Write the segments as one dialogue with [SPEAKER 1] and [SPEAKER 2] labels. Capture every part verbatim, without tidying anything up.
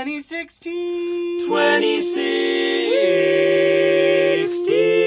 [SPEAKER 1] twenty sixteen.
[SPEAKER 2] twenty sixteen.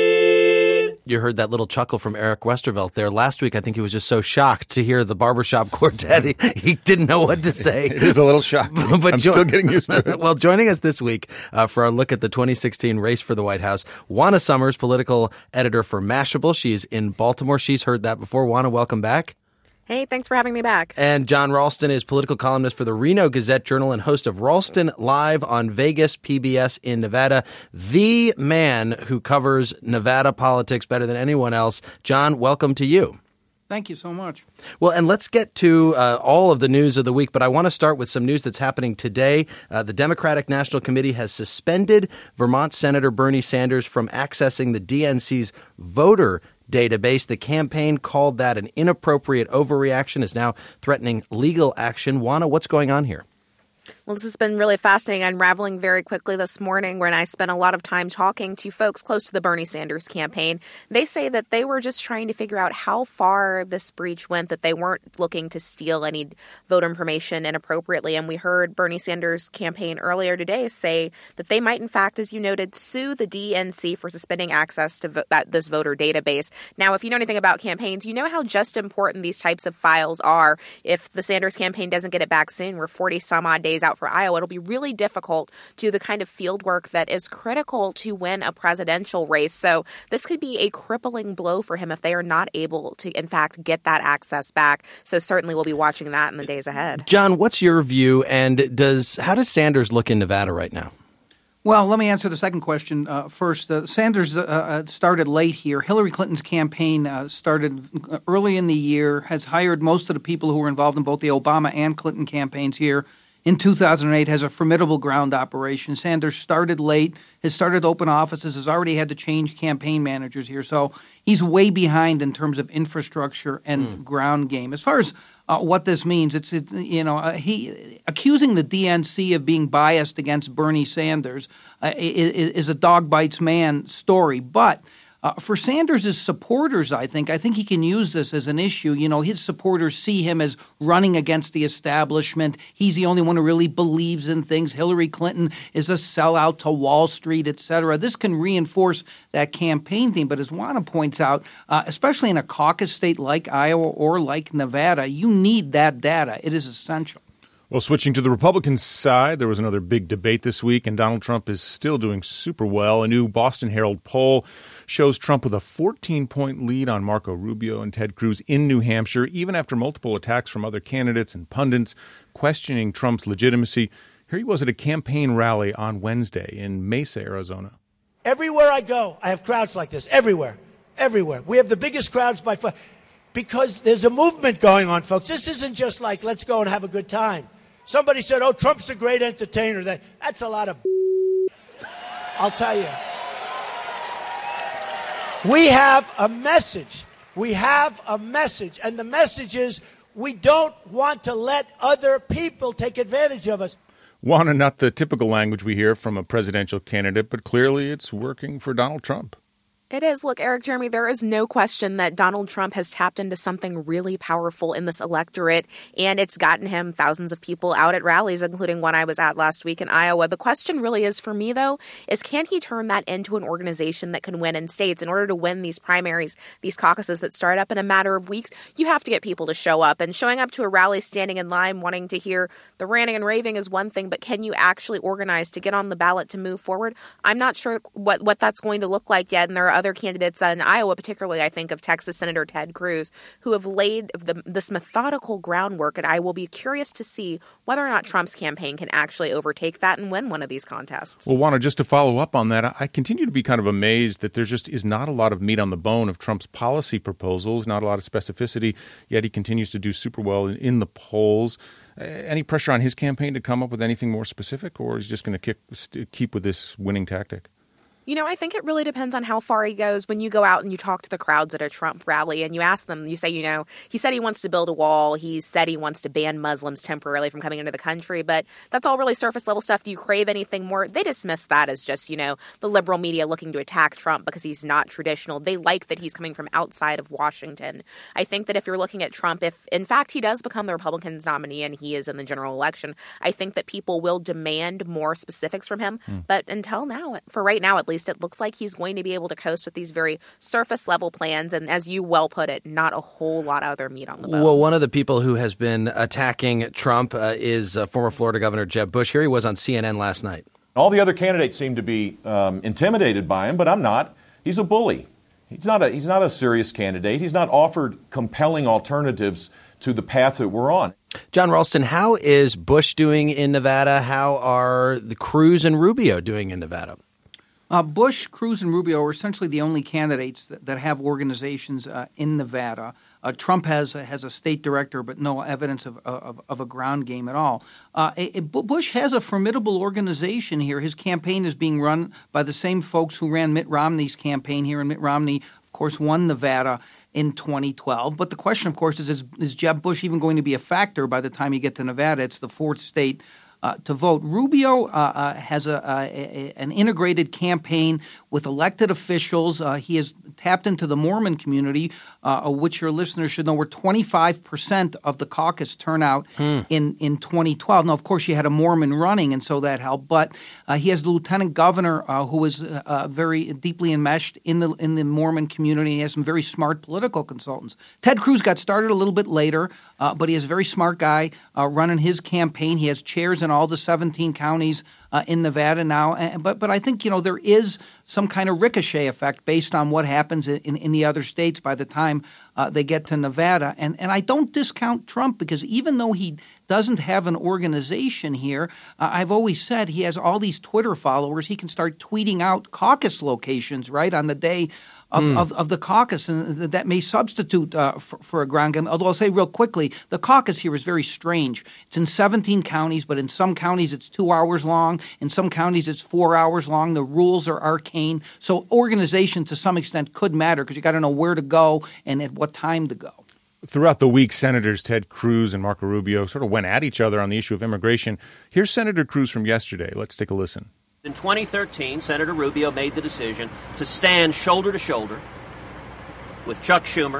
[SPEAKER 3] You heard that little chuckle from Eric Westervelt there. Last week, I think he was just so shocked to hear the Barbershop Quartet. He, he didn't know what to say.
[SPEAKER 4] It is a little shocking. but I'm jo- still getting used to it.
[SPEAKER 3] Well, joining us this week uh, for our look at the twenty sixteen race for the White House, Juana Summers, political editor for Mashable. She's in Baltimore. She's heard that before. Juana, welcome back.
[SPEAKER 5] Hey, thanks for having me back.
[SPEAKER 3] And John Ralston is political columnist for the Reno Gazette-Journal and host of Ralston Live on Vegas P B S in Nevada. The man who covers Nevada politics better than anyone else. John, welcome to you.
[SPEAKER 6] Thank you so much.
[SPEAKER 3] Well, and let's get to uh, all of the news of the week, but I want to start with some news that's happening today. Uh, the Democratic National Committee has suspended Vermont Senator Bernie Sanders from accessing the D N C's voter database. The campaign called that an inappropriate overreaction, is now threatening legal action. Juana, what's going on here?
[SPEAKER 5] Well, this has been really fascinating, unraveling very quickly this morning when I spent a lot of time talking to folks close to the Bernie Sanders campaign. They say that they were just trying to figure out how far this breach went, that they weren't looking to steal any voter information inappropriately. And we heard Bernie Sanders' campaign earlier today say that they might, in fact, as you noted, sue the D N C for suspending access to vo- that, this voter database. Now, if you know anything about campaigns, you know how just important these types of files are. If the Sanders campaign doesn't get it back soon, we're forty some odd days out for Iowa, it'll be really difficult to do the kind of field work that is critical to win a presidential race. So this could be a crippling blow for him if they are not able to, in fact, get that access back. So certainly we'll be watching that in the days ahead.
[SPEAKER 3] John, what's your view, and does how does Sanders look in Nevada right now?
[SPEAKER 6] Well, let me answer the second question uh, first. Uh, Sanders uh, started late here. Hillary Clinton's campaign uh, started early in the year, has hired most of the people who were involved in both the Obama and Clinton campaigns here. In two thousand eight, has a formidable ground operation. Sanders started late, has started open offices, has already had to change campaign managers here. So he's way behind in terms of infrastructure and mm. ground game. As far as uh, what this means, it's, it's you know, uh, he accusing the D N C of being biased against Bernie Sanders uh, is, is a dog bites man story. But Uh, for Sanders' supporters, I think, I think he can use this as an issue. You know, his supporters see him as running against the establishment. He's the only one who really believes in things. Hillary Clinton is a sellout to Wall Street, et cetera. This can reinforce that campaign theme. But as Juana points out, uh, especially in a caucus state like Iowa or like Nevada, you need that data. It is essential.
[SPEAKER 4] Well, switching to the Republican side, there was another big debate this week, and Donald Trump is still doing super well. A new Boston Herald poll shows Trump with a fourteen-point lead on Marco Rubio and Ted Cruz in New Hampshire, even after multiple attacks from other candidates and pundits questioning Trump's legitimacy. Here he was at a campaign rally on Wednesday in Mesa, Arizona.
[SPEAKER 7] Everywhere I go, I have crowds like this. Everywhere. Everywhere. We have the biggest crowds by far because there's a movement going on, folks. This isn't just like, let's go and have a good time. Somebody said, oh, Trump's a great entertainer. That, that's a lot of I'll tell you. We have a message. We have a message. And the message is we don't want to let other people take advantage of us.
[SPEAKER 4] Juana, not the typical language we hear from a presidential candidate, but clearly it's working for Donald Trump.
[SPEAKER 5] It is. Look, Eric Jeremy, there is no question that Donald Trump has tapped into something really powerful in this electorate, and it's gotten him thousands of people out at rallies, including one I was at last week in Iowa. The question really is for me, though, is can he turn that into an organization that can win in states? In order to win these primaries, these caucuses that start up in a matter of weeks, you have to get people to show up. And showing up to a rally, standing in line, wanting to hear the ranting and raving is one thing, but can you actually organize to get on the ballot to move forward? I'm not sure what, what that's going to look like yet, and there are other candidates in Iowa, particularly I think of Texas Senator Ted Cruz, who have laid the, this methodical groundwork, and I will be curious to see whether or not Trump's campaign can actually overtake that and win one of these contests.
[SPEAKER 4] Well, Juana, just to follow up on that, I continue to be kind of amazed that there just is not a lot of meat on the bone of Trump's policy proposals, not a lot of specificity, yet he continues to do super well in, in the polls. Uh, any pressure on his campaign to come up with anything more specific, or is he just going to keep with this winning tactic?
[SPEAKER 5] You know, I think it really depends on how far he goes. When you go out and you talk to the crowds at a Trump rally and you ask them, you say, you know, he said he wants to build a wall. He said he wants to ban Muslims temporarily from coming into the country. But that's all really surface level stuff. Do you crave anything more? They dismiss that as just, you know, the liberal media looking to attack Trump because he's not traditional. They like that he's coming from outside of Washington. I think that if you're looking at Trump, if in fact he does become the Republicans' nominee and he is in the general election, I think that people will demand more specifics from him. Mm. But until now, for right now at least, it looks like he's going to be able to coast with these very surface level plans. And as you well put it, not a whole lot of other meat on the bones.
[SPEAKER 3] Well, one of the people who has been attacking Trump uh, is uh, former Florida Governor Jeb Bush. Here he was on C N N last night.
[SPEAKER 2] All the other candidates seem to be um, intimidated by him, but I'm not. He's a bully. He's not a, he's not a serious candidate. He's not offered compelling alternatives to the path that we're on.
[SPEAKER 3] John Ralston, how is Bush doing in Nevada? How are the Cruz and Rubio doing in Nevada?
[SPEAKER 6] Uh, Bush, Cruz, and Rubio are essentially the only candidates that, that have organizations uh, in Nevada. Uh, Trump has uh, has a state director, but no evidence of of, of a ground game at all. Uh, it, Bush has a formidable organization here. His campaign is being run by the same folks who ran Mitt Romney's campaign here, and Mitt Romney, of course, won Nevada in twenty twelve. But the question, of course, is, is is Jeb Bush even going to be a factor by the time you get to Nevada? It's the fourth state Uh, to vote. Rubio uh, uh, has a, a, a an integrated campaign with elected officials. Uh, he has tapped into the Mormon community, uh, which your listeners should know were twenty-five percent of the caucus turnout hmm. in, in twenty twelve. Now, of course, you had a Mormon running, and so that helped. But uh, he has the lieutenant governor uh, who is uh, very deeply enmeshed in the in the Mormon community. He has some very smart political consultants. Ted Cruz got started a little bit later, uh, but he is a very smart guy uh, running his campaign. He has chairs in all the seventeen counties uh, in Nevada now. And, but but I think, you know, there is some kind of ricochet effect based on what happens in, in the other states by the time uh, they get to Nevada. And, and I don't discount Trump because even though he doesn't have an organization here, uh, I've always said he has all these Twitter followers. He can start tweeting out caucus locations, right, on the day Of, mm. of, of the caucus, and that may substitute uh, for, for a ground game. Although I'll say real quickly, the caucus here is very strange. It's in seventeen counties, but in some counties it's two hours long. In some counties it's four hours long. The rules are arcane. So organization to some extent could matter because you got to know where to go and at what time to go.
[SPEAKER 4] Throughout the week, Senators Ted Cruz and Marco Rubio sort of went at each other on the issue of immigration. Here's Senator Cruz from yesterday. Let's take a listen.
[SPEAKER 8] In twenty thirteen, Senator Rubio made the decision to stand shoulder to shoulder with Chuck Schumer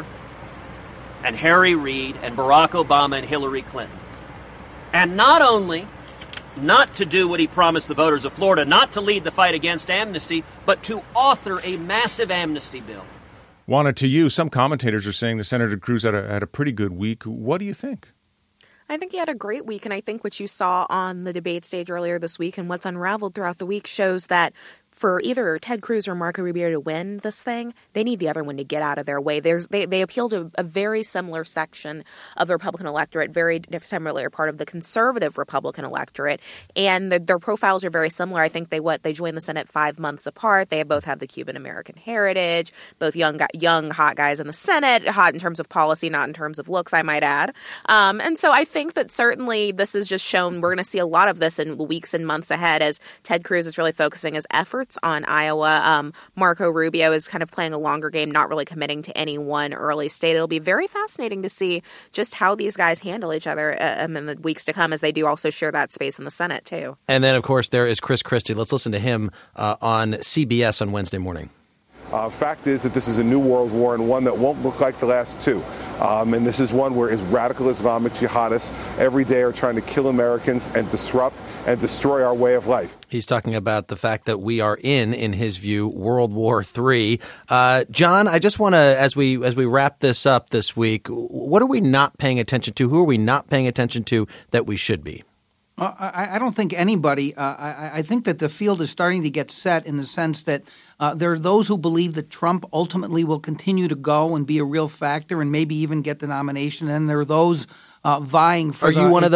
[SPEAKER 8] and Harry Reid and Barack Obama and Hillary Clinton. And not only not to do what he promised the voters of Florida, not to lead the fight against amnesty, but to author a massive amnesty bill.
[SPEAKER 4] Juana, to you, some commentators are saying that Senator Cruz had a, had a pretty good week. What do you think?
[SPEAKER 5] I think he had a great week, and I think what you saw on the debate stage earlier this week and what's unraveled throughout the week shows that for either Ted Cruz or Marco Rubio to win this thing, they need the other one to get out of their way. There's they, they appeal to a very similar section of the Republican electorate, very similar part of the conservative Republican electorate, and the, their profiles are very similar. I think they what they joined the Senate five months apart. They both have the Cuban American heritage, both young young hot guys in the Senate, hot in terms of policy, not in terms of looks, I might add. Um, and so I think that certainly this is just shown. We're going to see a lot of this in the weeks and months ahead as Ted Cruz is really focusing his efforts on Iowa. Um, Marco Rubio is kind of playing a longer game, not really committing to any one early state. It'll be very fascinating to see just how these guys handle each other uh, in the weeks to come, as they do also share that space in the Senate, too.
[SPEAKER 3] And then, of course, there is Chris Christie. Let's listen to him uh, on C B S on Wednesday morning.
[SPEAKER 9] Uh, fact is that this is a new world war and one that won't look like the last two. Um, and this is one where radical Islamic jihadists every day are trying to kill Americans and disrupt and destroy our way of life.
[SPEAKER 3] He's talking about the fact that we are in, in his view, World War Three. Uh, John, I just want to, as we as we wrap this up this week, what are we not paying attention to? Who are we not paying attention to that we should be?
[SPEAKER 6] Uh, I, I don't think anybody. Uh, I, I think that the field is starting to get set in the sense that uh, there are those who believe that Trump ultimately will continue to go and be a real factor and maybe even get the nomination. And there are those uh, vying for.
[SPEAKER 3] Are
[SPEAKER 6] the,
[SPEAKER 3] you one of those?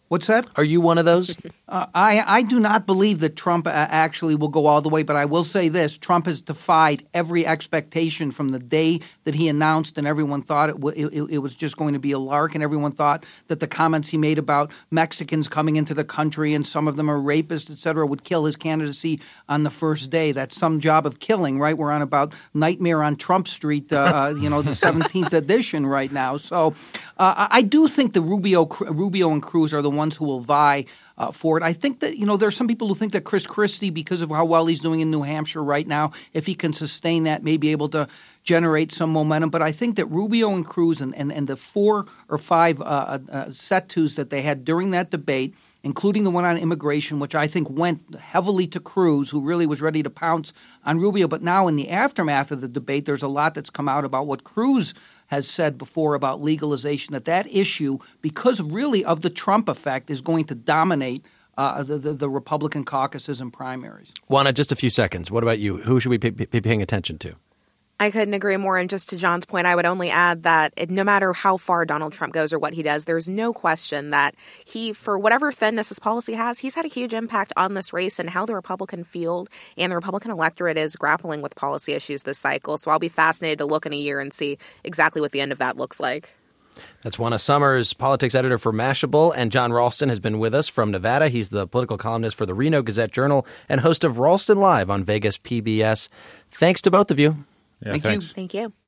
[SPEAKER 6] What's that?
[SPEAKER 3] Are you one of those?
[SPEAKER 6] Uh, I, I do not believe that Trump uh, actually will go all the way, but I will say this. Trump has defied every expectation from the day that he announced, and everyone thought it, w- it, it was just going to be a lark, and everyone thought that the comments he made about Mexicans coming into the country and some of them are rapists, et cetera, would kill his candidacy on the first day. That's some job of killing, right? We're on about Nightmare on Trump Street, uh, you know, the seventeenth edition right now. So uh, I do think the Rubio, Rubio and Cruz are the ones who will vie uh, for it. I think that, you know, there are some people who think that Chris Christie, because of how well he's doing in New Hampshire right now, if he can sustain that, may be able to generate some momentum. But I think that Rubio and Cruz and, and, and the four or five uh, uh, set twos that they had during that debate, including the one on immigration, which I think went heavily to Cruz, who really was ready to pounce on Rubio. But now in the aftermath of the debate, there's a lot that's come out about what Cruz has said before about legalization, that that issue, because really of the Trump effect, is going to dominate uh, the, the, the Republican caucuses and primaries.
[SPEAKER 3] Juana, just a few seconds. What about you? Who should we be, be paying attention to?
[SPEAKER 5] I couldn't agree more. And just to John's point, I would only add that it, no matter how far Donald Trump goes or what he does, there's no question that he, for whatever thinness his policy has, he's had a huge impact on this race and how the Republican field and the Republican electorate is grappling with policy issues this cycle. So I'll be fascinated to look in a year and see exactly what the end of that looks like.
[SPEAKER 3] That's Juana Summers, politics editor for Mashable, and John Ralston has been with us from Nevada. He's the political columnist for the Reno Gazette-Journal and host of Ralston Live on Vegas P B S. Thanks to both of you.
[SPEAKER 4] Yeah,
[SPEAKER 6] Thank
[SPEAKER 4] thanks.
[SPEAKER 6] you.
[SPEAKER 5] Thank you.